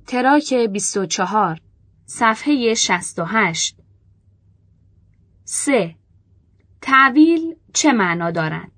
تراک 24 صفحه 68. 3. تأویل چه معنا دارد؟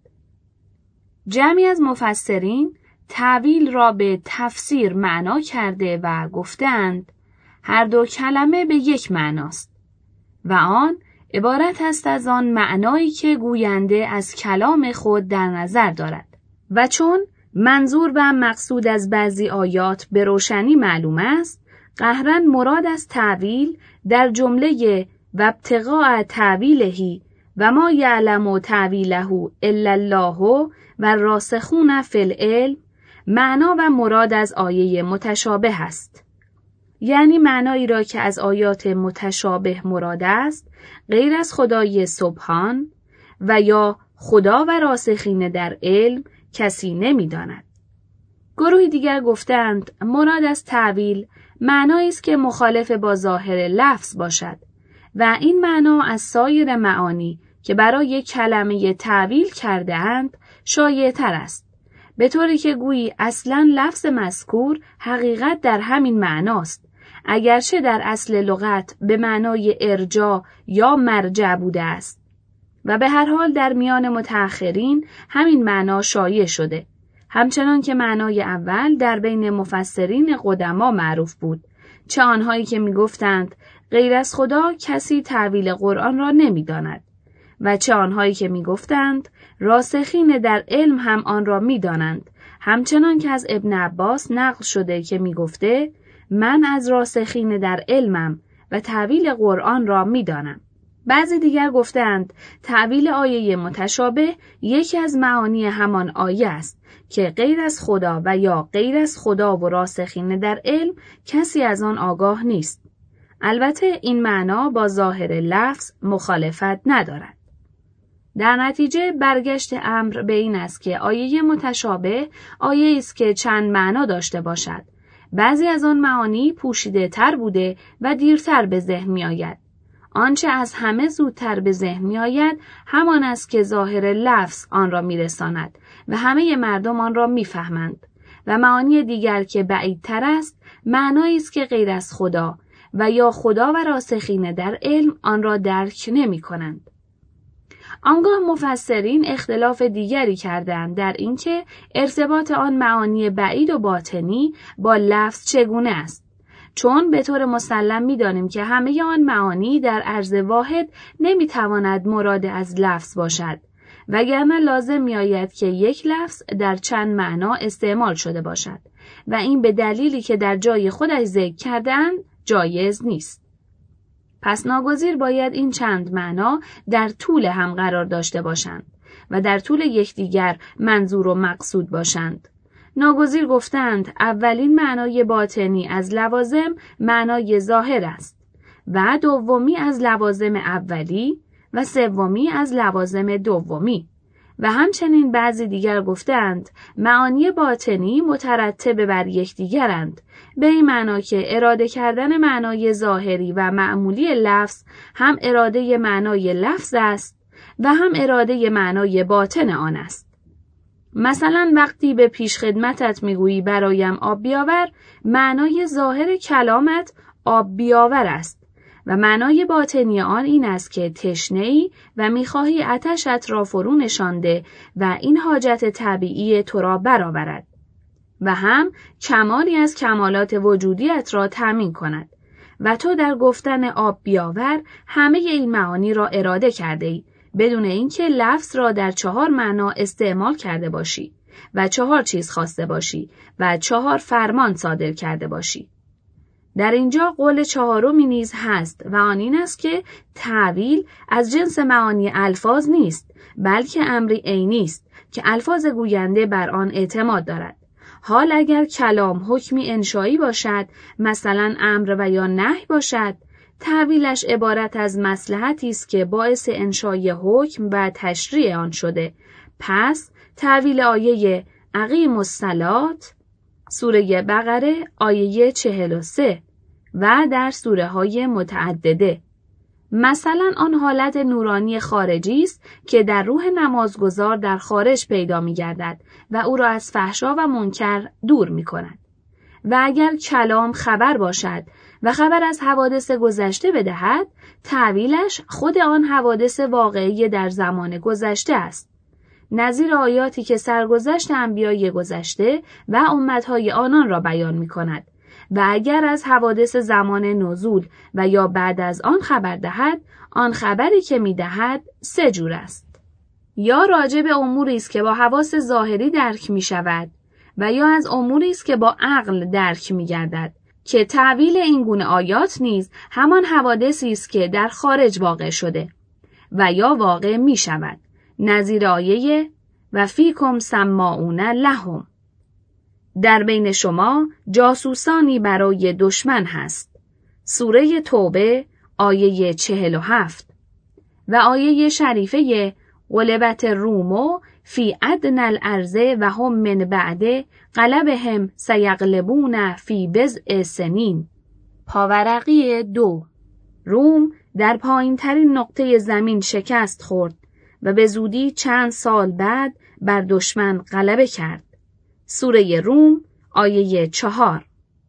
جمعی از مفسرین تأویل را به تفسیر معنا کرده و گفتند هر دو کلمه به یک معناست و آن عبارت است از آن معنایی که گوینده از کلام خود در نظر دارد و چون منظور و مقصود از بعضی آیات به روشنی معلوم است، قهرن مراد از تأویل در جمله و ابتغاء تأویله و ما یعلم تأویله الا الله و راسخون فی العلم معنا و مراد از آیه متشابه است. یعنی معنایی را که از آیات متشابه مراد است غیر از خدای سبحان و یا خدا و راسخین در علم کسی نمی داند. گروهی دیگر گفتند مراد از تأویل معنایی است که مخالف با ظاهر لفظ باشد و این معنا از سایر معانی که برای کلمه تأویل کرده اند شایع تر است، به طوری که گویی اصلاً لفظ مذکور حقیقت در همین معناست، اگرچه در اصل لغت به معنای ارجاع یا مرجع بوده است و به هر حال در میان متأخرین همین معنا شایع شده، همچنان که معنای اول در بین مفسرین قدما معروف بود، چه آنهایی که میگفتند غیر از خدا کسی تأویل قرآن را نمیداند و چه آنهایی که میگفتند راسخین در علم هم آن را میدانند، همچنان که از ابن عباس نقل شده که میگفته من از راسخین در علمم و تأویل قرآن را میدانم. بعضی دیگر گفتند تأویل آیه متشابه یکی از معانی همان آیه است که غیر از خدا و یا غیر از خدا و راسخین در علم کسی از آن آگاه نیست. البته این معنا با ظاهر لفظ مخالفت ندارد. در نتیجه برگشت امر به این است که آیه متشابه آیه است که چند معنا داشته باشد. بعضی از آن معانی پوشیده تر بوده و دیرتر به ذهن می آید. آنچه از همه زودتر به ذهن می آید همان است که ظاهر لفظ آن را می رساند و همه مردم آن را می فهمند و معانی دیگر که بعیدتر است معنایی است که غیر از خدا و یا خدا و راسخین در علم آن را درک نمی کنند. آنگاه مفسرین اختلاف دیگری کردند در اینکه ارتباط آن معانی بعید و باطنی با لفظ چگونه است، چون به طور مسلم می‌دانیم که همه آن معانی در عرض واحد نمی‌تواند مراد از لفظ باشد، وگرنه لازم می‌آید که یک لفظ در چند معنا استعمال شده باشد و این به دلیلی که در جای خودش ذکر کرده‌اند جایز نیست. پس ناگزیر باید این چند معنا در طول هم قرار داشته باشند و در طول یکدیگر منظور و مقصود باشند. ناگزیر گفتند اولین معنای باطنی از لوازم معنای ظاهر است و دومی از لوازم اولی و سومی از لوازم دومی و همچنین بعضی دیگر گفتند معانی باطنی مترتب بر یکدیگرند، به این معنا که اراده کردن معنای ظاهری و معمولی لفظ هم اراده معنای لفظ است و هم اراده معنای باطن آن است. مثلا وقتی به پیش خدمتت میگویی برایم آب بیاور، معنای ظاهر کلامت آب بیاور است و معنای باطنی آن این است که تشنه‌ای و میخواهی آتشت را فرو نشانده و این حاجت طبیعی تو را برآورد و هم کمالی از کمالات وجودیت را تامین کند و تو در گفتن آب بیاور همه این معانی را اراده کرده ای بدون اینکه لفظ را در 4 معنا استعمال کرده باشی و 4 چیز خواسته باشی و 4 فرمان صادر کرده باشی. در اینجا قول 4می نیز هست و آن این است که تأویل از جنس معانی الفاظ نیست، بلکه امری عینی است که الفاظ گوینده بر آن اعتماد دارد. حال اگر کلام حکمی انشایی باشد، مثلا امر و یا نهی باشد، تأویلش عبارت از مصلحتی است که باعث انشای حکم و تشریع آن شده. پس تأویل آیه اقیموا الصلاة سوره بقره آیه 43 و در سوره های متعدده، مثلا آن حالت نورانی خارجی است که در روح نمازگزار در خارج پیدا می گردد و او را از فحشا و منکر دور می کند و اگر کلام خبر باشد و خبر از حوادث گذشته بدهد، تعویلش خود آن حوادث واقعی در زمان گذشته است. نظیر آیاتی که سرگذشت انبیای گذشته و امتهای آنان را بیان می کند و اگر از حوادث زمان نزول و یا بعد از آن خبر دهد، آن خبری که می دهد 3 جور است. یا راجع به اموری است که با حواس ظاهری درک می شود و یا از اموری است که با عقل درک می گردد که تعویل این گونه آیات نیز همان حوادثی است که در خارج واقع شده و یا واقع می شود. نظیر آیه و فیکم سماعون لهم. در بین شما جاسوسانی برای دشمن هست. سوره توبه آیه 47 و آیه شریفه غلبت الروم فی ادنی الارض و هم من بعد غلبهم سیغلبون فی بضع سنین. پاورقی 2. روم در پایین ترین نقطه زمین شکست خورد و به زودی چند سال بعد بر دشمن غلبه کرد. سوره روم آیه 4.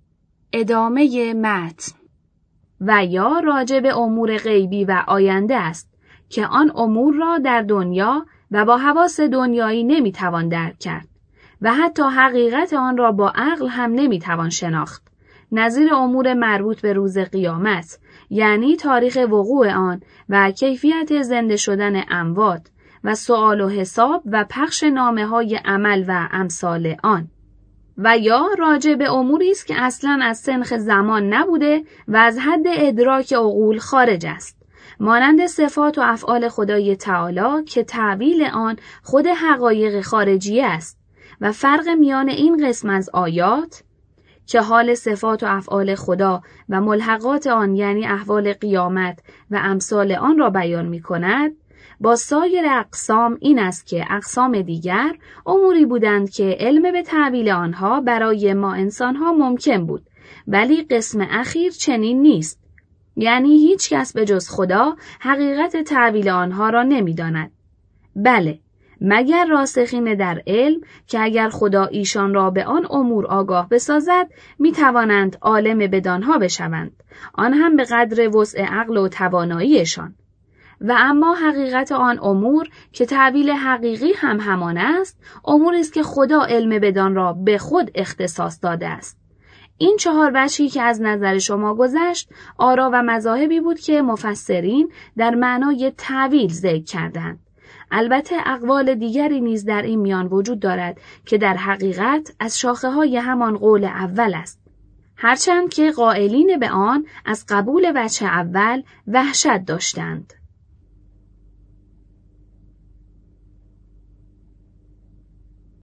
ادامه متن. و یا راجع به امور غیبی و آینده است که آن امور را در دنیا و با حواس دنیایی نمیتوان درک کرد و حتی حقیقت آن را با عقل هم نمیتوان شناخت. نظیر امور مربوط به روز قیامت، یعنی تاریخ وقوع آن و کیفیت زنده شدن اموات و سؤال و حساب و پخش نامه‌های عمل و امثال آن. و یا راجع به اموری است که اصلاً از سنخ زمان نبوده و از حد ادراک عقول خارج است، مانند صفات و افعال خدای تعالی که تعویل آن خود حقایق خارجی است و فرق میان این قسم از آیات که حال صفات و افعال خدا و ملحقات آن یعنی احوال قیامت و امثال آن را بیان می کند با سایر اقسام این است که اقسام دیگر اموری بودند که علم به تعویل آنها برای ما انسانها ممکن بود، ولی قسم اخیر چنین نیست، یعنی هیچ کس به جز خدا حقیقت تعویل آنها را نمی داند. بله، مگر راسخین در علم که اگر خدا ایشان را به آن امور آگاه بسازد می توانند عالم بدانها بشوند، آن هم به قدر وسع عقل و تواناییشان. و اما حقیقت آن امور که تعویل حقیقی هم همان است، اموری است که خدا علم بدان را به خود اختصاص داده است. این 4 وجهی که از نظر شما گذشت آرا و مذاهبی بود که مفسرین در معنای تعویل ذکر کردند. البته اقوال دیگری نیز در این میان وجود دارد که در حقیقت از شاخه‌های همان قول اول است، هرچند که قائلین به آن از قبول وجه اول وحشت داشتند.